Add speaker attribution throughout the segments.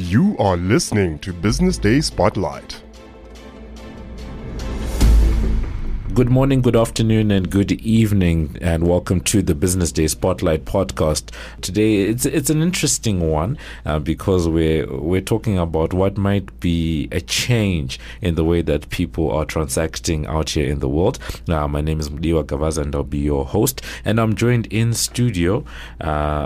Speaker 1: You are listening to Business Day Spotlight.
Speaker 2: Good morning, good afternoon, and good evening, and welcome to the Business Day Spotlight podcast. Today, it's an interesting one because we're talking about what might be a change in the way that people are transacting out here in the world. My name is Mudiwa Gavaza, and I'll be your host. And I'm joined in studio. by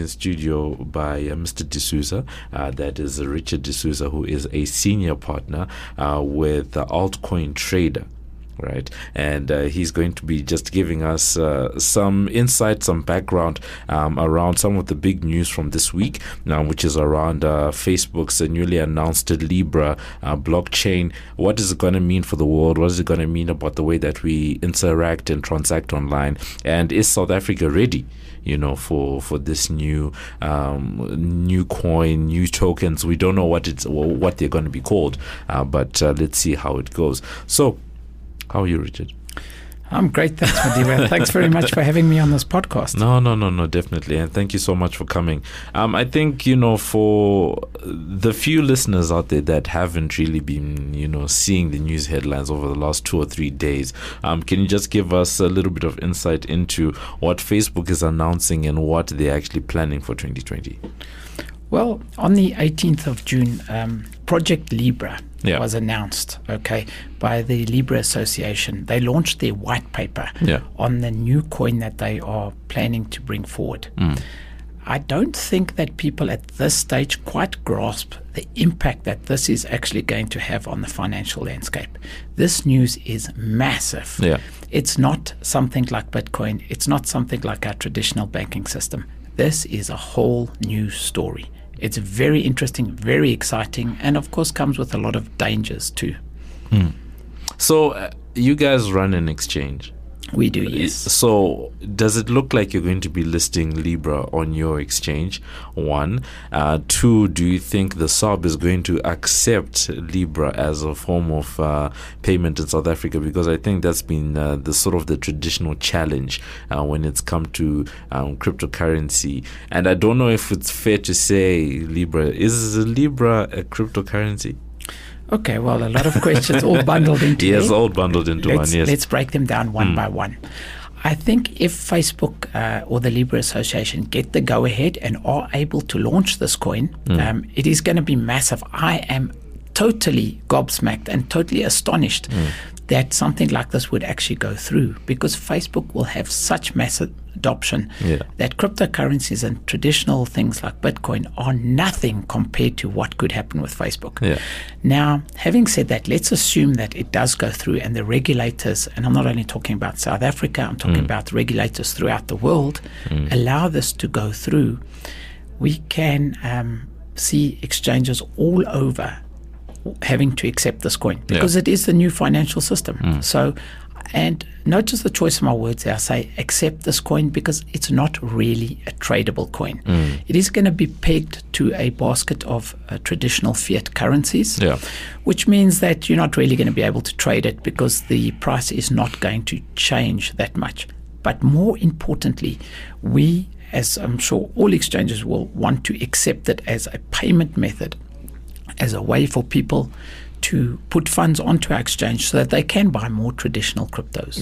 Speaker 2: Mr. D'Souza. That is Richard D'Souza, who is a senior partner with Altcoin Trader. Right, and he's going to be just giving us some insight, some background around some of the big news from this week, which is around Facebook's newly announced Libra blockchain. What is it going to mean for the world? What is it going to mean about the way that we interact and transact online? And is South Africa ready? For this new coin, new tokens? We don't know what they're going to be called, but let's see how it goes. So, how are you, Richard?
Speaker 3: I'm great, thanks, Madiba. Thanks very much for having me on this podcast.
Speaker 2: No, definitely. And thank you so much for coming. I think, for the few listeners out there that haven't really been, seeing the news headlines over the last 2 or 3 days, can you just give us a little bit of insight into what Facebook is announcing and what they're actually planning for 2020?
Speaker 3: Well, on the 18th of June, Project Libra was announced, by the Libra Association. They launched their white paper on the new coin that they are planning to bring forward. I don't think that people at this stage quite grasp the impact that this is actually going to have on the financial landscape. This news is massive. It's not something like Bitcoin. It's not something like our traditional banking system. This is a whole new story. It's very interesting, very exciting, and of course comes with a lot of dangers too.
Speaker 2: So you guys run an exchange?
Speaker 3: We do, yes.
Speaker 2: So does it look like you're going to be listing Libra on your exchange? 1. 2, do you think the SARB is going to accept Libra as a form of payment in South Africa? Because I think that's been the traditional challenge when it's come to cryptocurrency. And I don't know if it's fair to say is Libra a cryptocurrency?
Speaker 3: Okay, well, a lot of questions all bundled into one.
Speaker 2: Yes, all bundled into one, yes.
Speaker 3: Let's break them down one by one. I think if Facebook or the Libra Association get the go-ahead and are able to launch this coin, it is going to be massive. I am totally gobsmacked and totally astonished that something like this would actually go through, because Facebook will have such massive adoption that cryptocurrencies and traditional things like Bitcoin are nothing compared to what could happen with Facebook. Now, having said that, let's assume that it does go through and the regulators, and I'm not only talking about South Africa, I'm talking about regulators throughout the world, allow this to go through. We can see exchanges all over having to accept this coin because it is the new financial system. So, and notice the choice of my words there. I say accept this coin because it's not really a tradable coin. It is going to be pegged to a basket of traditional fiat currencies, which means that you're not really going to be able to trade it because the price is not going to change that much. But more importantly, we, as I'm sure all exchanges will want to accept it as a payment method, as a way for people to put funds onto our exchange so that they can buy more traditional cryptos.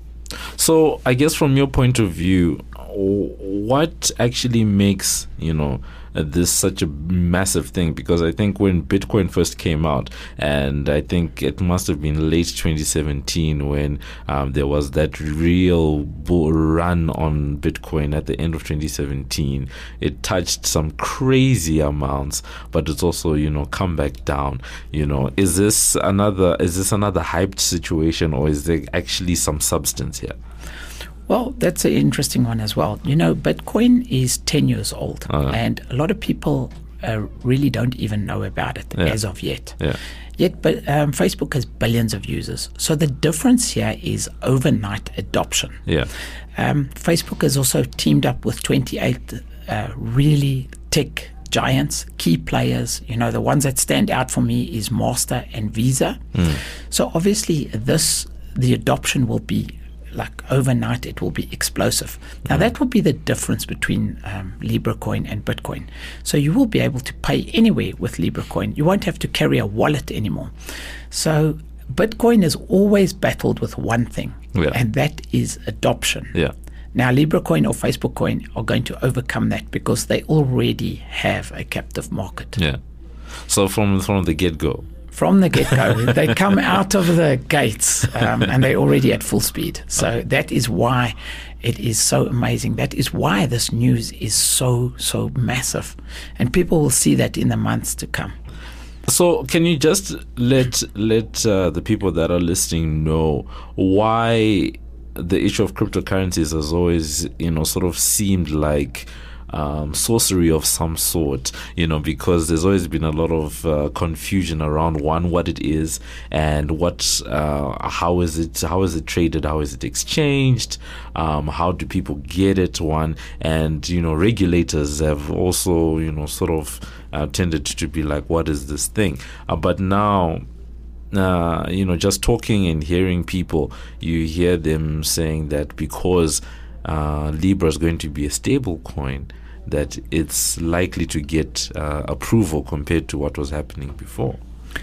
Speaker 2: So I guess from your point of view, what actually makes, this such a massive thing? Because I think when Bitcoin first came out, and I think it must have been late 2017 when there was that real bull run on Bitcoin at the end of 2017. It touched some crazy amounts, but it's also, come back down. Is this another hyped situation, or is there actually some substance here?
Speaker 3: Well, that's an interesting one as well. Bitcoin is 10 years old, and a lot of people really don't even know about it as of yet. But Facebook has billions of users. So the difference here is overnight adoption. Facebook has also teamed up with 28 really tech giants, key players. The ones that stand out for me is Master and Visa. So obviously the adoption will be like overnight it will be explosive. Now that will be the difference between LibraCoin and Bitcoin. So you will be able to pay anywhere with LibraCoin. You won't have to carry a wallet anymore. So Bitcoin has always battled with one thing, and that is adoption.
Speaker 2: Yeah.
Speaker 3: Now, LibraCoin or Facebook Coin are going to overcome that because they already have a captive market.
Speaker 2: Yeah. So from the get-go.
Speaker 3: From the get-go, they come out of the gates and they're already at full speed. So that is why it is so amazing. That is why this news is so massive. And people will see that in the months to come.
Speaker 2: So can you just let the people that are listening know why the issue of cryptocurrencies has always, sort of seemed like sorcery of some sort, because there's always been a lot of confusion around what it is and how is it traded, how is it exchanged, how do people get it, and regulators have also sort of tended to be like, what is this thing? But now, just talking and hearing people, you hear them saying that because Libra is going to be a stable coin, that it's likely to get approval compared to what was happening before.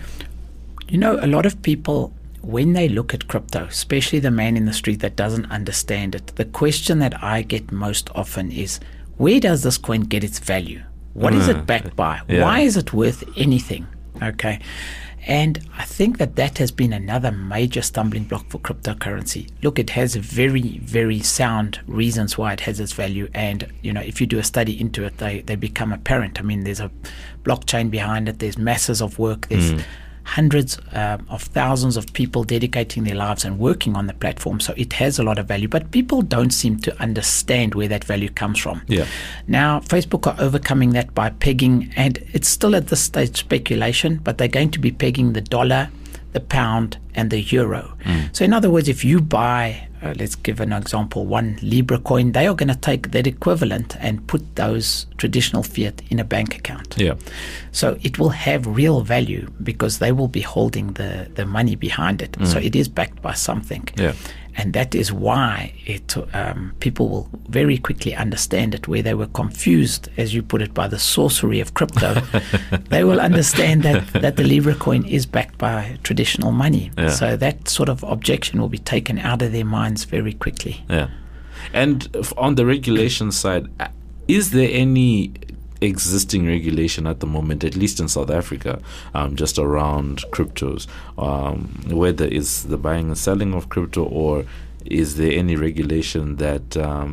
Speaker 3: A lot of people, when they look at crypto, especially the man in the street that doesn't understand it, the question that I get most often is, where does this coin get its value? What is it backed by?
Speaker 2: Yeah.
Speaker 3: Why is it worth anything? Okay. And I think that has been another major stumbling block for cryptocurrency. Look, it has very, very sound reasons why it has its value. And, if you do a study into it, they become apparent. I mean, there's a blockchain behind it. There's masses of work. There's hundreds of thousands of people dedicating their lives and working on the platform. So it has a lot of value. But people don't seem to understand where that value comes from.
Speaker 2: Yeah.
Speaker 3: Now, Facebook are overcoming that by pegging, and it's still at this stage speculation, but they're going to be pegging the dollar, the pound, and the euro. So in other words, if you buy, let's give an example, one Libra coin, they are going to take that equivalent and put those traditional fiat in a bank account.
Speaker 2: Yeah.
Speaker 3: So it will have real value because they will be holding the money behind it. So it is backed by something.
Speaker 2: Yeah.
Speaker 3: And that is why people will very quickly understand it, where they were confused, as you put it, by the sorcery of crypto. They will understand that the Libra coin is backed by traditional money.
Speaker 2: Yeah.
Speaker 3: So that sort of objection will be taken out of their minds very quickly.
Speaker 2: Yeah. And on the regulation side, is there any existing regulation at the moment, at least in South Africa, just around cryptos, whether it's the buying and selling of crypto, or is there any regulation that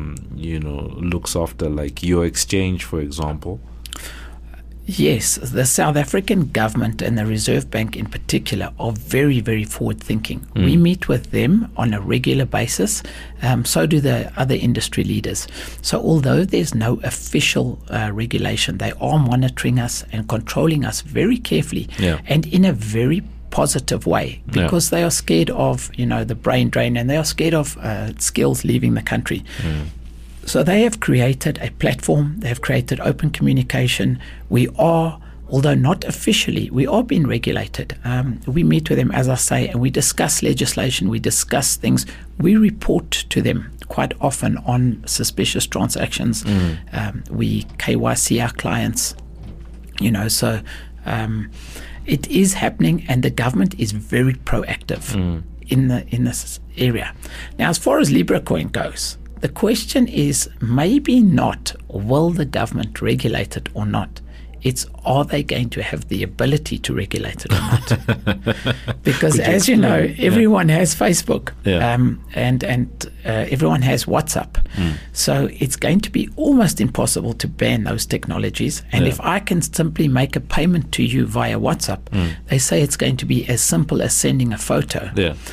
Speaker 2: looks after like your exchange, for example?
Speaker 3: Yes, the South African government and the Reserve Bank in particular are very, very forward-thinking. We meet with them on a regular basis, so do the other industry leaders. So although there's no official regulation, they are monitoring us and controlling us very carefully, and in a very positive way, because they are scared of, the brain drain, and they are scared of skills leaving the country. So they have created a platform. They have created open communication. We are, although not officially, we are being regulated. We meet with them, as I say, and we discuss legislation. We discuss things. We report to them quite often on suspicious transactions. We KYC our clients, so it is happening, and the government is very proactive in this area. Now, as far as LibraCoin goes, the question is maybe not will the government regulate it or not. It's, are they going to have the ability to regulate it or not? Because as you know, everyone has Facebook, and everyone has WhatsApp. So it's going to be almost impossible to ban those technologies. And if I can simply make a payment to you via WhatsApp, they say it's going to be as simple as sending a photo.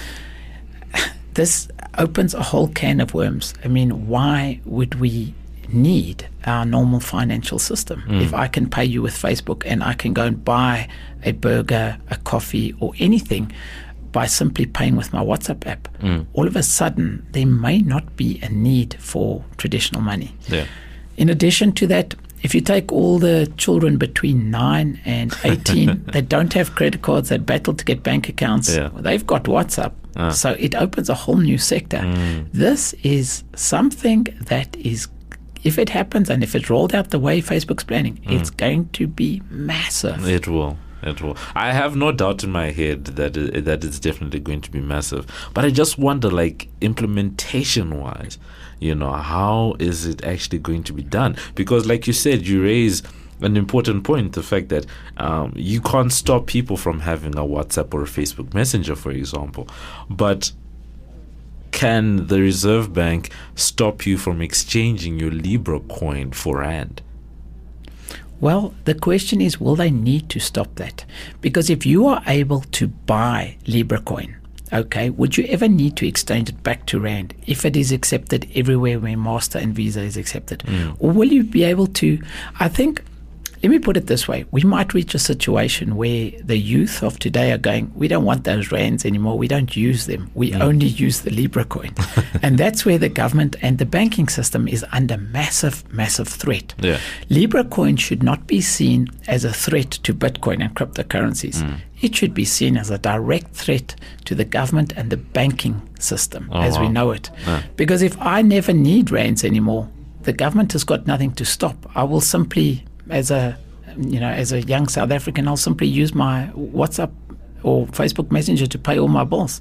Speaker 3: This opens a whole can of worms. I mean, why would we need our normal financial system? If I can pay you with Facebook and I can go and buy a burger, a coffee, or anything by simply paying with my WhatsApp app, all of a sudden there may not be a need for traditional money. In addition to that, if you take all the children between 9 and 18 that don't have credit cards, that battle to get bank accounts, they've got WhatsApp. So it opens a whole new sector. This is something that is, if it happens and if it's rolled out the way Facebook's planning, it's going to be massive.
Speaker 2: It will. I have no doubt in my head that it's definitely going to be massive. But I just wonder, like, implementation-wise, how is it actually going to be done? Because, like you said, you raise an important point, the fact that you can't stop people from having a WhatsApp or a Facebook Messenger, for example. But can the Reserve Bank stop you from exchanging your Libra coin for Rand?
Speaker 3: Well, the question is, will they need to stop that? Because if you are able to buy Libra coin, okay, would you ever need to exchange it back to Rand if it is accepted everywhere where Master and Visa is accepted? Or will you be able to, I think, let me put it this way, we might reach a situation where the youth of today are going, we don't want those rands anymore, we don't use them, we only use the Libra coin. And that's where the government and the banking system is under massive threat. Libra coin should not be seen as a threat to Bitcoin and cryptocurrencies. It should be seen as a direct threat to the government and the banking system as we know it. Because if I never need rands anymore, the government has got nothing to stop. I will simply, as a young South African, I'll simply use my WhatsApp or Facebook Messenger to pay all my bills.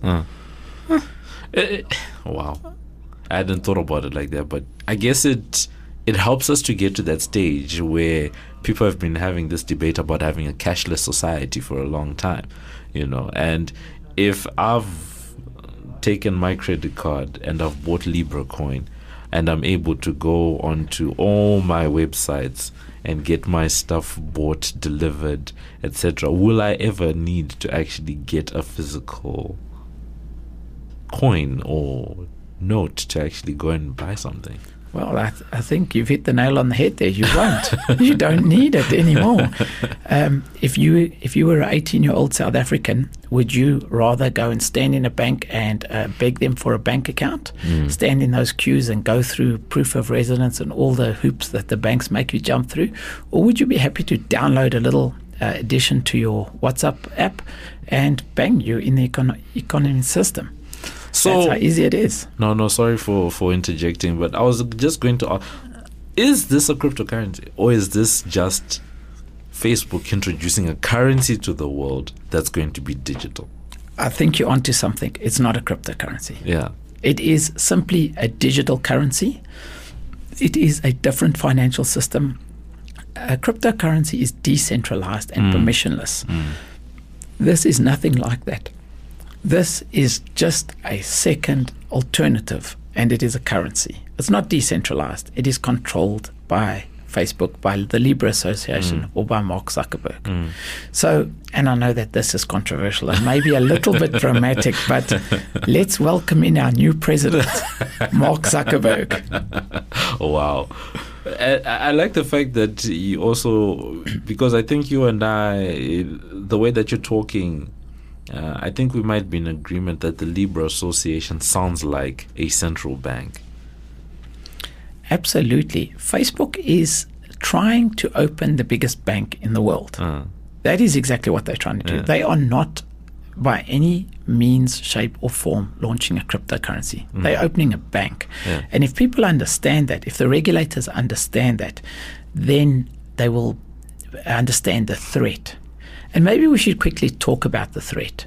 Speaker 2: Wow. I hadn't thought about it like that, but I guess it helps us to get to that stage where people have been having this debate about having a cashless society for a long time, and if I've taken my credit card and I've bought Libra coin and I'm able to go onto all my websites and get my stuff bought, delivered, etc., will I ever need to actually get a physical coin or note to actually go and buy something?
Speaker 3: Well, I think you've hit the nail on the head there. You won't. You don't need it anymore. If you were an 18-year-old South African, would you rather go and stand in a bank and beg them for a bank account, stand in those queues and go through proof of residence and all the hoops that the banks make you jump through? Or would you be happy to download a little addition to your WhatsApp app and bang, you're in the economy system? So that's how easy it is.
Speaker 2: No, sorry for interjecting, but I was just going to ask, is this a cryptocurrency or is this just Facebook introducing a currency to the world that's going to be digital?
Speaker 3: I think you're onto something. It's not a cryptocurrency.
Speaker 2: Yeah.
Speaker 3: It is simply a digital currency. It is a different financial system. A cryptocurrency is decentralized and permissionless. This is nothing like that. This is just a second alternative, and it is a currency. It's not decentralized. It is controlled by Facebook, by the Libra Association, or by Mark Zuckerberg. So, and I know that this is controversial and maybe a little bit dramatic, but let's welcome in our new president, Mark Zuckerberg.
Speaker 2: Wow. I like the fact that you also, because I think you and I, the way that you're talking, I think we might be in agreement that the Libra Association sounds like a central bank.
Speaker 3: Absolutely. Facebook is trying to open the biggest bank in the world. That is exactly what they're trying to do. They are not by any means, shape or form launching a cryptocurrency. They're opening a bank. And if people understand that, if the regulators understand that, then they will understand the threat. And maybe we should quickly talk about the threat.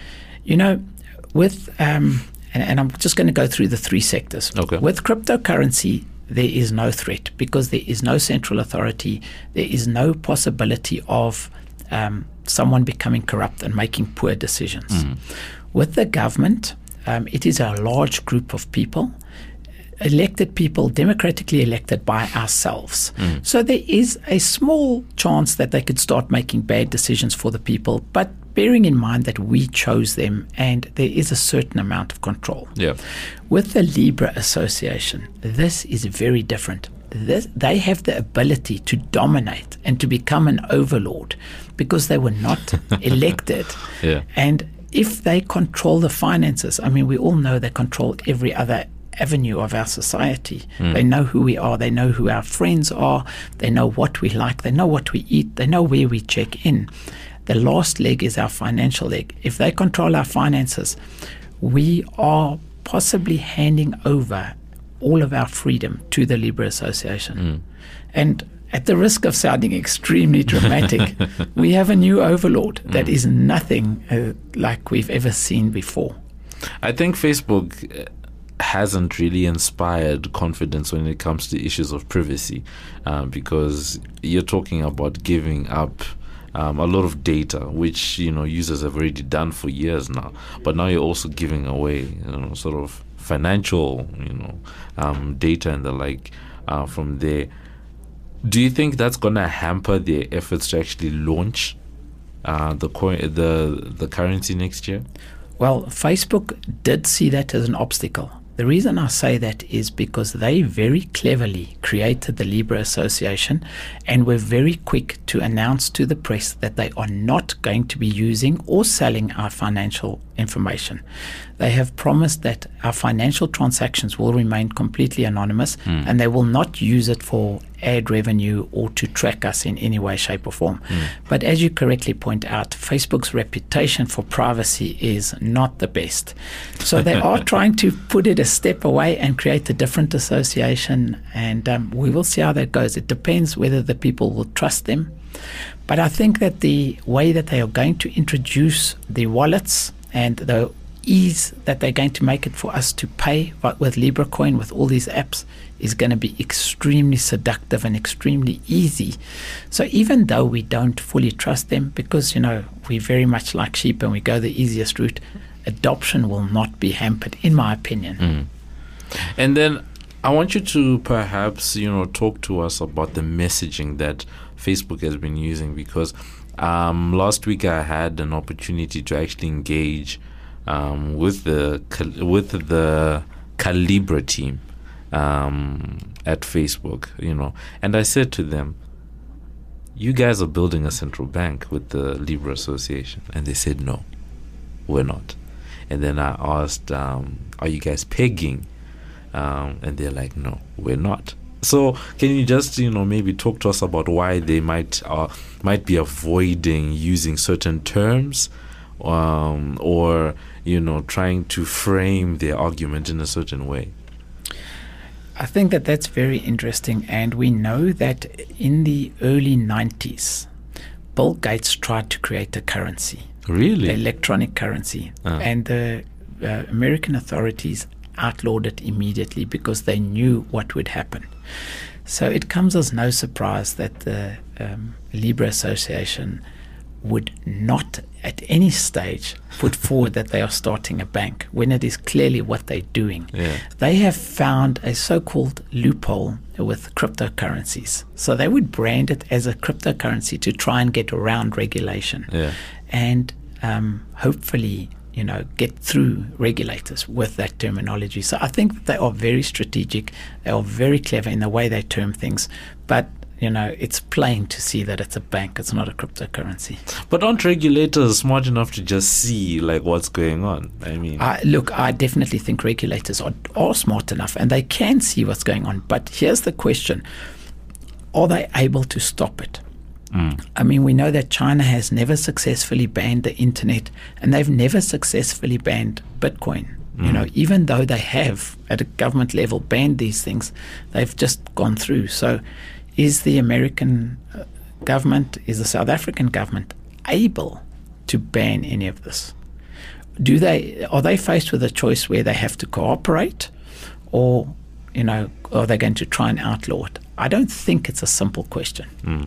Speaker 3: With and I'm just going to go through the three sectors.
Speaker 2: Okay.
Speaker 3: With cryptocurrency, there is no threat because there is no central authority. There is no possibility of someone becoming corrupt and making poor decisions. With the government, it is a large group of people, elected people, democratically elected by ourselves. So there is a small chance that they could start making bad decisions for the people, but bearing in mind that we chose them and there is a certain amount of control. With the Libra Association, this is very different. They have the ability to dominate and to become an overlord because they were not elected. And if they control the finances, I mean, we all know they control every other avenue of our society. They know who we are. They know who our friends are. They know what we like. They know what we eat. They know where we check in. The last leg is our financial leg. If they control our finances, we are possibly handing over all of our freedom to the Libra Association. And at the risk of sounding extremely dramatic, we have a new overlord that is nothing like we've ever seen before.
Speaker 2: I think Facebook hasn't really inspired confidence when it comes to issues of privacy, because you're talking about giving up a lot of data, which users have already done for years now. But now you're also giving away sort of financial data and the like from there. Do you think that's going to hamper their efforts to actually launch the currency next year?
Speaker 3: Well, Facebook did see that as an obstacle. The reason I say that is because they very cleverly created the Libra Association and were very quick to announce to the press that they are not going to be using or selling our financial information. They have promised that our financial transactions will remain completely anonymous and they will not use it for ad revenue or to track us in any way, shape or form. But as you correctly point out, Facebook's reputation for privacy is not the best. So they are trying to put it a step away and create a different association, and we will see how that goes. It depends whether the people will trust them. But I think that the way that they are going to introduce the wallets and the ease that they're going to make it for us to pay with Libra Coin, with all these apps, is going to be extremely seductive and extremely easy. So even though we don't fully trust them, because we very much like sheep and we go the easiest route, adoption will not be hampered, in my opinion.
Speaker 2: And then I want you to perhaps talk to us about the messaging that Facebook has been using, because last week I had an opportunity to actually engage with the Calibra team at Facebook, and I said to them, you guys are building a central bank with the Libra Association. And they said, no, we're not. And then I asked, are you guys pegging? And they're like, no, we're not. So can you just maybe talk to us about why they might be avoiding using certain terms, or trying to frame their argument in a certain way?
Speaker 3: I think that that's very interesting, and we know that in the early 90s, Bill Gates tried to create a currency.
Speaker 2: Really?
Speaker 3: Electronic currency. And the American authorities outlawed it immediately because they knew what would happen. So it comes as no surprise that the Libra Association would not at any stage put forward that they are starting a bank when it is clearly what they're doing.
Speaker 2: Yeah.
Speaker 3: They have found a so-called loophole with cryptocurrencies. So they would brand it as a cryptocurrency to try and get around regulation.
Speaker 2: Yeah.
Speaker 3: And hopefully, get through regulators with that terminology. So I think that they are very strategic. They are very clever in the way they term things. But it's plain to see that it's a bank. It's not a cryptocurrency.
Speaker 2: But aren't regulators smart enough to just see what's going on? I mean,
Speaker 3: I definitely think regulators are smart enough and they can see what's going on. But here's the question: are they able to stop it? I mean, we know that China has never successfully banned the internet, and they've never successfully banned Bitcoin. Even though they have at a government level banned these things, they've just gone through. So is the American government, is the South African government able to ban any of this? Are they faced with a choice where they have to cooperate, or are they going to try and outlaw it? I don't think it's a simple question.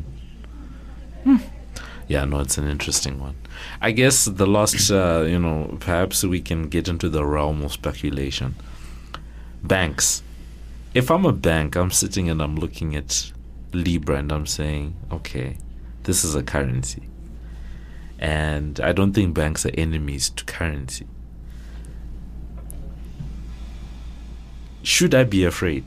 Speaker 2: Yeah, no, it's an interesting one. I guess the last, perhaps we can get into the realm of speculation. Banks. If I'm a bank, I'm sitting and I'm looking at Libra and I'm saying, okay, this is a currency. And I don't think banks are enemies to currency. Should I be afraid?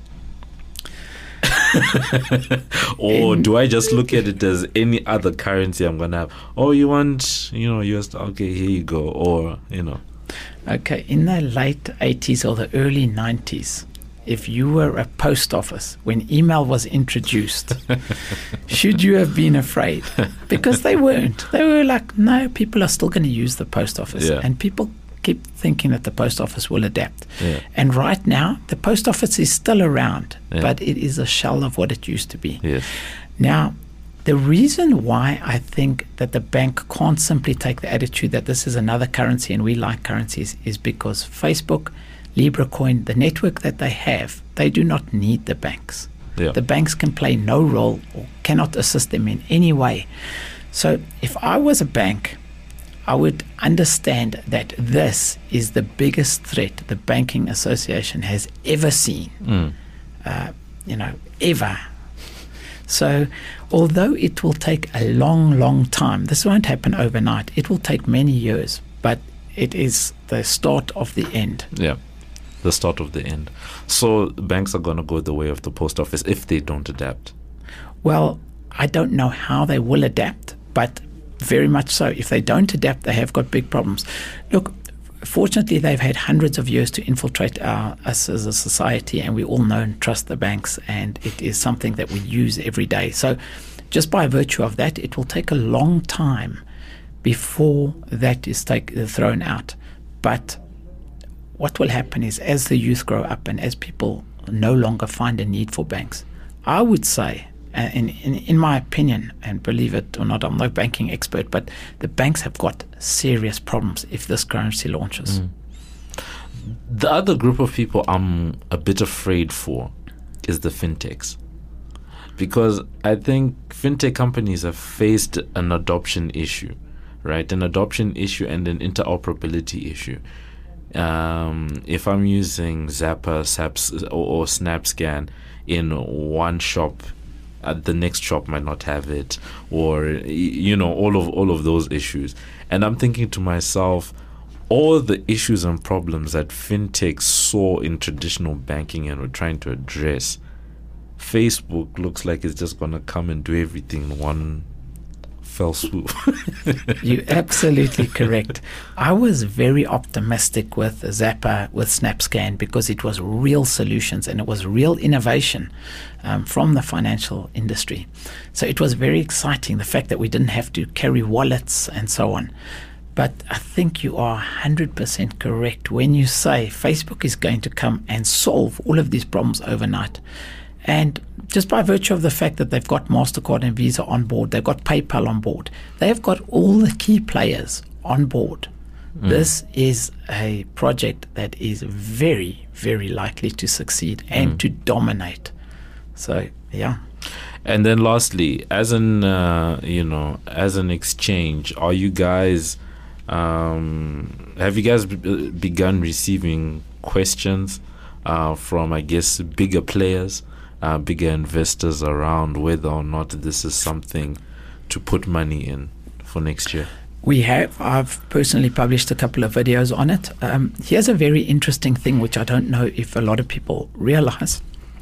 Speaker 2: Or do I just look at it as any other currency I'm going to have? Oh, you want, US? Okay, here you go. Or,
Speaker 3: Okay, in the late 80s or the early 90s, if you were a post office when email was introduced, should you have been afraid? Because they weren't. They were like, no, people are still going to use the post office.
Speaker 2: Yeah.
Speaker 3: And people keep thinking that the post office will adapt.
Speaker 2: Yeah.
Speaker 3: And right now, the post office is still around,
Speaker 2: Yeah.
Speaker 3: but it is a shell of what it used to be.
Speaker 2: Yes.
Speaker 3: Now, the reason why I think that the bank can't simply take the attitude that this is another currency and we like currencies is because Facebook, LibraCoin, the network that they have, they do not need the banks.
Speaker 2: Yeah.
Speaker 3: The banks can play no role or cannot assist them in any way. So if I was a bank, I would understand that this is the biggest threat the Banking Association has ever seen, ever. So although it will take a long, long time, this won't happen overnight. It will take many years, but it is the start of the end.
Speaker 2: Yeah. The start of the end. So banks are going to go the way of the post office if they don't adapt.
Speaker 3: Well, I don't know how they will adapt, but very much so. If they don't adapt, they have got big problems. Look, fortunately, they've had hundreds of years to infiltrate us as a society, and we all know and trust the banks, and it is something that we use every day. So just by virtue of that, it will take a long time before that is thrown out. But what will happen is as the youth grow up and as people no longer find a need for banks, I would say, in my opinion, and believe it or not, I'm no banking expert, but the banks have got serious problems if this currency launches.
Speaker 2: The other group of people I'm a bit afraid for is the fintechs. Because I think fintech companies have faced an adoption issue, right? An adoption issue and an interoperability issue. If I'm using Zapper, SAPS, or SnapScan in one shop, the next shop might not have it, or all of those issues. And I'm thinking to myself, all the issues and problems that fintechs saw in traditional banking and were trying to address, Facebook looks like it's just going to come and do everything in one fell swoop.
Speaker 3: You're absolutely correct. I was very optimistic with Zapper, with SnapScan, because it was real solutions and it was real innovation from the financial industry. So it was very exciting, the fact that we didn't have to carry wallets and so on. But I think you are 100% correct when you say Facebook is going to come and solve all of these problems overnight. And just by virtue of the fact that they've got MasterCard and Visa on board, they've got PayPal on board, they've got all the key players on board. This is a project that is very, very likely to succeed and to dominate. So, yeah.
Speaker 2: And then lastly, as an exchange, are you guys, have you guys begun receiving questions from, I guess, bigger players, bigger investors around whether or not this is something to put money in for next year?
Speaker 3: We have. I've personally published a couple of videos on it. Here's a very interesting thing, which I don't know if a lot of people realize.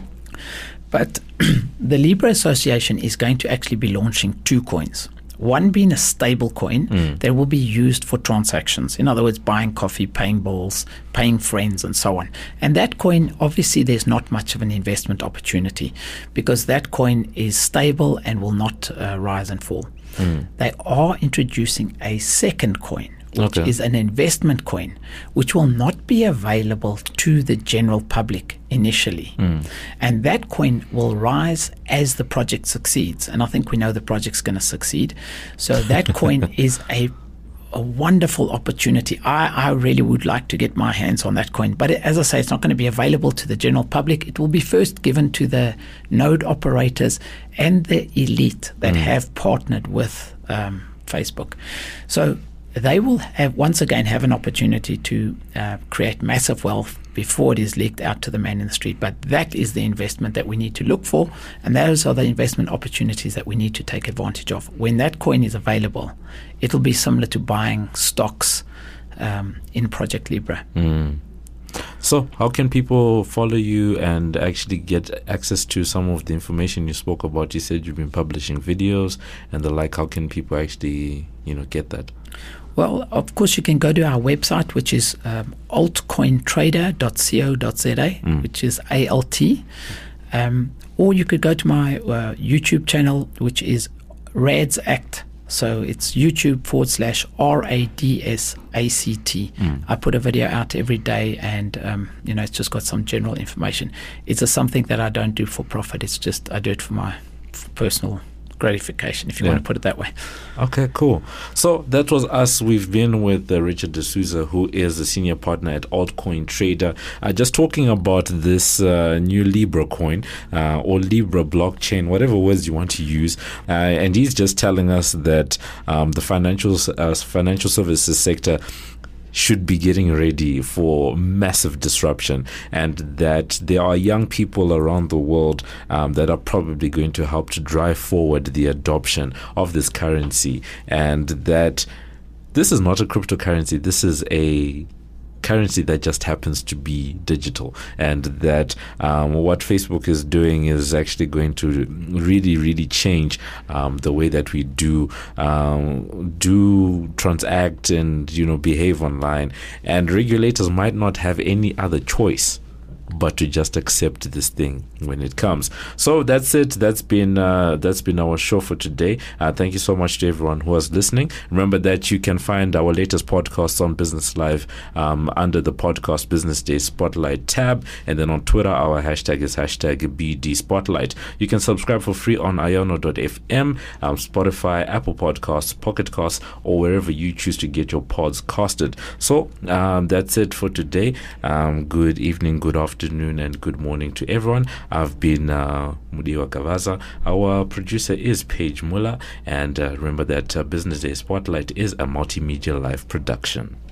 Speaker 3: But the Libra Association is going to actually be launching two coins. One being a stable coin that will be used for transactions. In other words, buying coffee, paying bills, paying friends, and so on. And that coin, obviously, there's not much of an investment opportunity because that coin is stable and will not rise and fall. They are introducing a second coin, which is an investment coin, which will not be available to the general public initially. And that coin will rise as the project succeeds. And I think we know the project's going to succeed. So that coin is a wonderful opportunity. I really would like to get my hands on that coin. But as I say, it's not going to be available to the general public. It will be first given to the node operators and the elite that have partnered with Facebook. So they will have once again have an opportunity to create massive wealth before it is leaked out to the man in the street. But that is the investment that we need to look for, and those are the investment opportunities that we need to take advantage of. When that coin is available, it'll be similar to buying stocks in Project Libra.
Speaker 2: So, how can people follow you and actually get access to some of the information you spoke about? You said you've been publishing videos and the like. How can people actually, get that?
Speaker 3: Well, of course, you can go to our website, which is altcointrader.co.za, which is ALT. Or you could go to my YouTube channel, which is Rads Act. So it's YouTube.com/RADSACT. I put a video out every day, and it's just got some general information. It's something that I don't do for profit. It's just I do it for my personal gratification, if you want to put it that way.
Speaker 2: Okay, cool. So that was us. We've been with Richard D'Souza, who is a senior partner at Altcoin Trader, just talking about this new Libra coin or Libra blockchain, whatever words you want to use. And he's just telling us that the financial services sector should be getting ready for massive disruption, and that there are young people around the world that are probably going to help to drive forward the adoption of this currency, and that this is not a cryptocurrency. This is a currency that just happens to be digital, and that what Facebook is doing is actually going to really, really change the way that we do transact and behave online, and regulators might not have any other choice but to just accept this thing when it comes. So that's it. That's been our show for today. Thank you so much to everyone who was listening. Remember that you can find our latest podcasts on Business Live under the podcast Business Day Spotlight tab, and then on Twitter our hashtag is #BD Spotlight. You can subscribe for free on iono.fm, Spotify, Apple Podcasts, Pocket Casts, or wherever you choose to get your pods casted. So that's it for today. Good evening, good afternoon, and good morning to everyone. I've been Mudiwa Kavaza. Our producer is Paige Muller, and remember that Business Day Spotlight is a multimedia live production.